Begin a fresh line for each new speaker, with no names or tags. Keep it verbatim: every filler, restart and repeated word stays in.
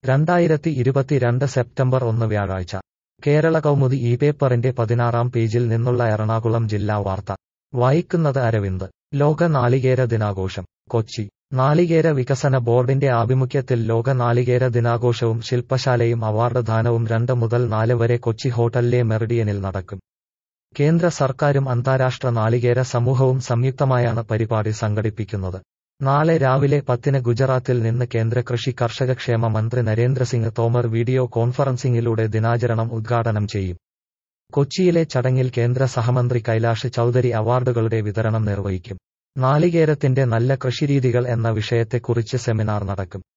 രണ്ടായിരത്തി ഇരുപത്തിരണ്ട് സെപ്റ്റംബർ ഒന്ന് വ്യാഴാഴ്ച കേരള കൗമുദി ഈ പേപ്പറിന്റെ പതിനാറാം പേജിൽ നിന്നുള്ള എറണാകുളം ജില്ലാ വാർത്ത വായിക്കുന്നത് അരവിന്ദ്. ലോക നാളികേര ദിനാഘോഷം കൊച്ചി. നാളികേര വികസന ബോർഡിന്റെ ആഭിമുഖ്യത്തിൽ ലോക നാളികേര ദിനാഘോഷവും ശില്പശാലയും അവാർഡ് ദാനവും രണ്ട് മുതൽ നാല് വരെ കൊച്ചി ഹോട്ടലിലെ മെറിഡിയനിൽ നടക്കും. കേന്ദ്ര സർക്കാരും അന്താരാഷ്ട്ര നാളികേര സമൂഹവും സംയുക്തമായാണ് പരിപാടി സംഘടിപ്പിക്കുന്നത്. നാളെ രാവിലെ പത്തിന് ഗുജറാത്തിൽ നിന്ന് കേന്ദ്ര കൃഷി കർഷകക്ഷേമ മന്ത്രി നരേന്ദ്രസിംഗ് തോമർ വീഡിയോ കോൺഫറൻസിംഗിലൂടെ ദിനാചരണം ഉദ്ഘാടനം ചെയ്യും. കൊച്ചിയിലെ ചടങ്ങിൽ കേന്ദ്ര സഹമന്ത്രി കൈലാഷ് ചൌധരി അവാർഡുകളുടെ വിതരണം നിർവഹിക്കും. നാളികേരത്തിന്റെ നല്ല കൃഷിരീതികൾ എന്ന വിഷയത്തെക്കുറിച്ച് സെമിനാർ നടക്കും.